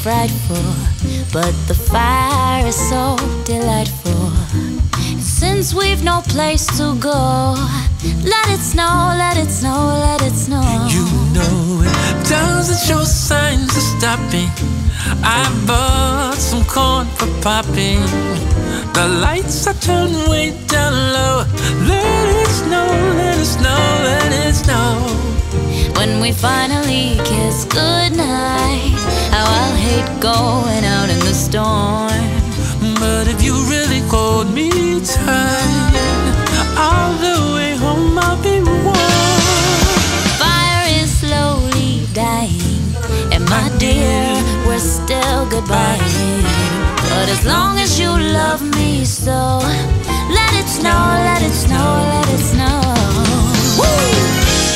frightful, but the fire is so delightful. Since we've no place to go, let it snow, let it snow, let it snow. You know it doesn't show signs of stopping. I bought some corn for popping. The lights are turned way down low. Let it snow, let it snow, let it snow. When we finally kiss goodnight, how I'll hate going out in the storm. But if you really hold me tight, all the way home I'll be warm. Fire is slowly dying, and my dear, we're still goodbye. But as long as you love me so, let it snow, let it snow, let it snow. Woo!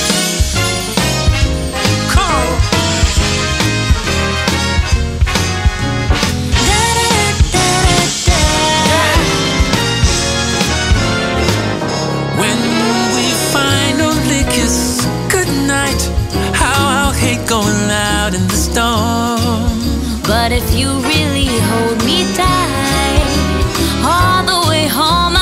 Going out in the storm. But if you really hold me tight, all the way home